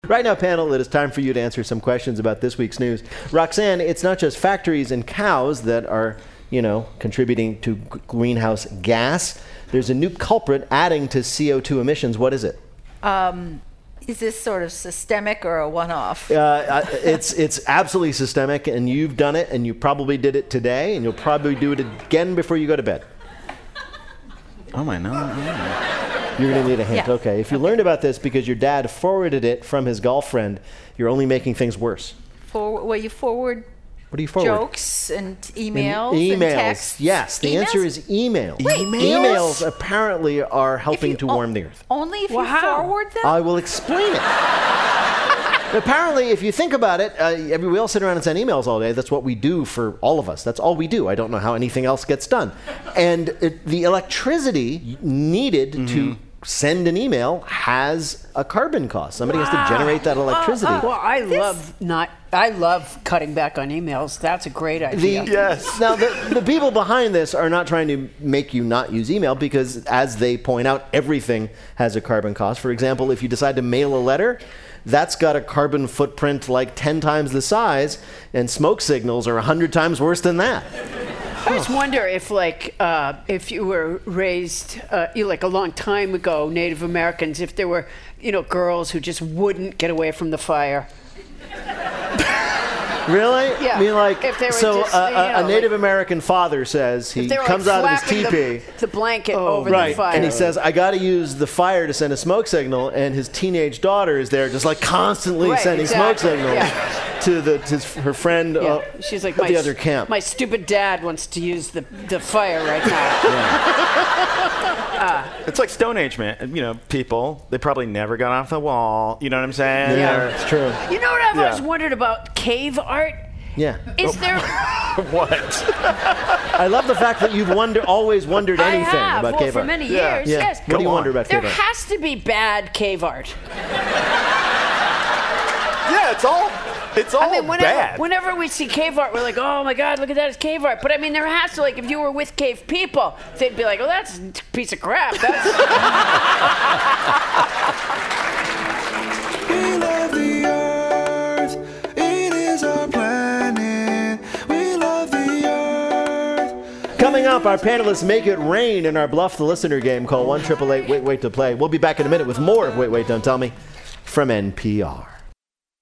Right now, panel, it is time for you to answer some questions about this week's news. Roxanne, it's not just factories and cows that are, contributing to greenhouse gas. There's a new culprit adding to CO2 emissions. What is it? Is this sort of systemic or a one-off? It's absolutely systemic, and you've done it, and you probably did it today, and you'll probably do it again before you go to bed. Oh, my no. You're going to need a hint. Yeah. Okay. If you learned about this because your dad forwarded it from his girlfriend, you're only making things worse. You forward What do you forward? jokes and emails and Emails. texts? Yes. The answer is email. Wait, Emails apparently are helping to warm the earth. Only if you forward them? I will explain it. Apparently, if you think about it, we all sit around and send emails all day. That's what we do for all of us. That's all we do. I don't know how anything else gets done. And the electricity needed to send an email has a carbon cost. Somebody has to generate that electricity. Well, I love cutting back on emails. That's a great idea. Yes. Now, the people behind this are not trying to make you not use email because, as they point out, everything has a carbon cost. For example, if you decide to mail a letter, that's got a carbon footprint like 10 times the size, and smoke signals are 100 times worse than that. I just wonder if you were raised like a long time ago, Native Americans, if there were girls who just wouldn't get away from the fire. Really? Yeah. I mean, if they were so just, a Native American father says he comes out of his teepee. The blanket over the fire. And he says, I got to use the fire to send a smoke signal, and his teenage daughter is there just constantly sending smoke signals to her friend She's like, at the other camp. My stupid dad wants to use the fire right now. It's like Stone Age, man. People, they probably never got off the wall. You know what I'm saying? Yeah, it's true. You know what I've always wondered about cave art? Yeah. Is there... What? I love the fact that you've always wondered anything about cave art. for many years, yes. What do you wonder about cave There art? has to be bad cave art. Yeah, it's all bad. Whenever we see cave art, we're like, oh my God, look at that, it's cave art. But I mean, there has to, if you were with cave people, they'd be like, oh, that's a piece of crap. That's... We love the earth. It is our planet. We love the earth. Coming up, our panelists make it rain in our Bluff the Listener game. Call 1-888-WAIT-WAIT to play. We'll be back in a minute with more of Wait, Wait, Don't Tell Me from NPR.